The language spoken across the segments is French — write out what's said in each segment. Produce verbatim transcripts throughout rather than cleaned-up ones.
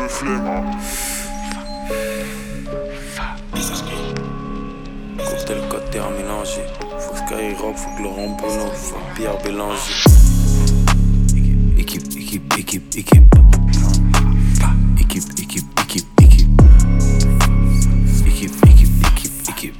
Cocktail côté à mélanger. Faut que Skyrock, faut que Laurent Bono, faut que Pierre Bélanger. Équipe, équipe, équipe, équipe. Équipe, équipe, équipe, équipe. Équipe, équipe, équipe, équipe.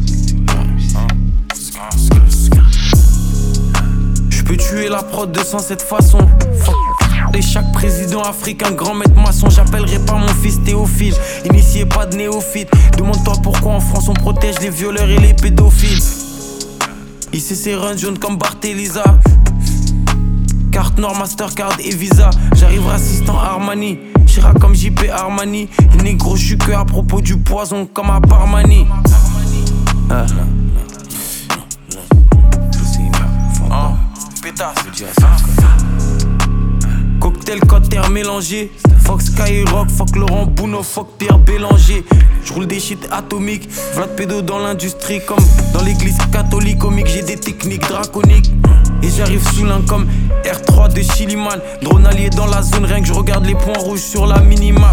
Je peux tuer la prod de cent cette façon. Et chaque président africain, grand maître maçon. J'appellerai pas mon fils Théophile. Initié pas de néophyte. Demande-toi pourquoi en France on protège les violeurs et les pédophiles. I C C run jaune comme Bart Elisa. Carte Nord, Mastercard et Visa. J'arrive raciste en Armani. Chirac comme J P Armani. Et négro, j'suis que à propos du poison comme à Parmani. Ah. Ah. Pétasse. Cocktail cotter mélangé. Fuck Skyrock, fuck Laurent Bono, fuck Pierre Bélanger. J'roule des shit atomiques. Vlad pédo dans l'industrie comme dans l'église catholique comique. J'ai des techniques draconiques. Et j'arrive sous l'un comme R trois de Chiliman. Drone allié dans la zone, rien que je regarde les points rouges sur la minimap.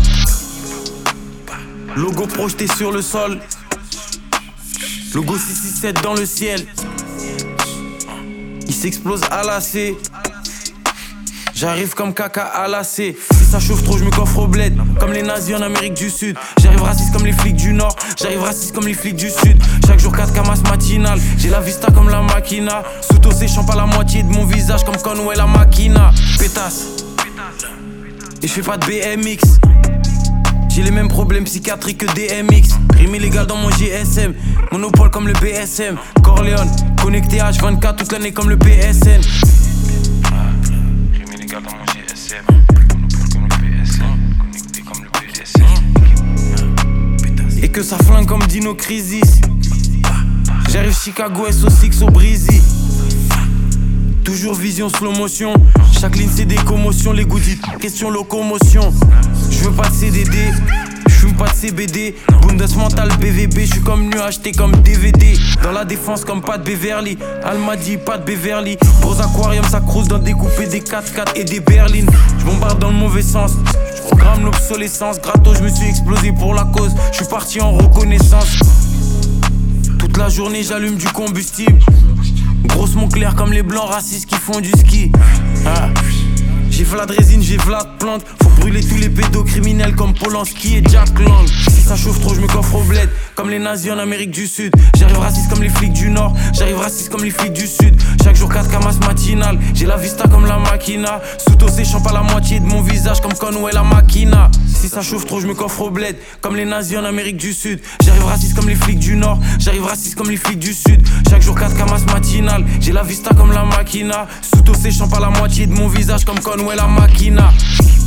Logo projeté sur le sol. Logo six six sept dans le ciel. Il s'explose à la C. J'arrive comme caca à la C. Si ça chauffe trop, je me coffre au bled. Comme les nazis en Amérique du Sud. J'arrive raciste comme les flics du Nord. J'arrive raciste comme les flics du Sud. Chaque jour quatre camas matinales. J'ai la vista comme la Makina. Sous séchant pas la moitié de mon visage comme Conway la Makina. Pétasse. Et je fais pas de B M X. J'ai les mêmes problèmes psychiatriques que D M X. Rime illégal dans mon G S M. Monopole comme le B S M. Corleone. Connecté H vingt-quatre toute l'année comme le P S N. Dans mon G S M, monopole comme le P S N, connecté comme le P S N. Et que ça flingue comme Dino Crisis. J'arrive Chicago S O six au Breezy. Toujours vision slow motion. Chaque ligne c'est des commotions. Les goodies, question locomotion. Je veux pas de C D D. J'fume pas de C B D. Bundesmental B V B. J'suis comme nu acheté comme D V D. Dans la défense comme pas de Beverly. Almadi, pas de Beverly. Gros aquarium, ça crouse dans découpé des quatre quatre et des berlines. J'bombarde dans le mauvais sens. J'programme l'obsolescence. Gratos, j'me suis explosé pour la cause. J'suis parti en reconnaissance. Toute la journée, j'allume du combustible. Grosse mon clair comme les blancs racistes qui font du ski. Ah. J'ai Vlad résine, j'ai Vlad plante. Faut brûler tous les pédocriminels comme Polanski et Jack Lang. Si ça chauffe trop, je me coffre au bled. Comme les nazis en Amérique du Sud. J'arrive raciste comme les flics du Nord. J'arrive raciste comme les flics du Sud. Chaque jour quatre camas matinales. J'ai la vista comme la Makina. Sous séchant pas la moitié de mon visage comme Conway la Makina. Si ça chauffe trop, je me coffre au bled. Comme les nazis en Amérique du Sud. J'arrive raciste comme les flics du Nord. J'arrive raciste comme les flics du Sud. Chaque jour quatre camas matinales. J'ai la vista comme la Makina. Sous séchant pas la moitié de mon visage comme Conway la Makina.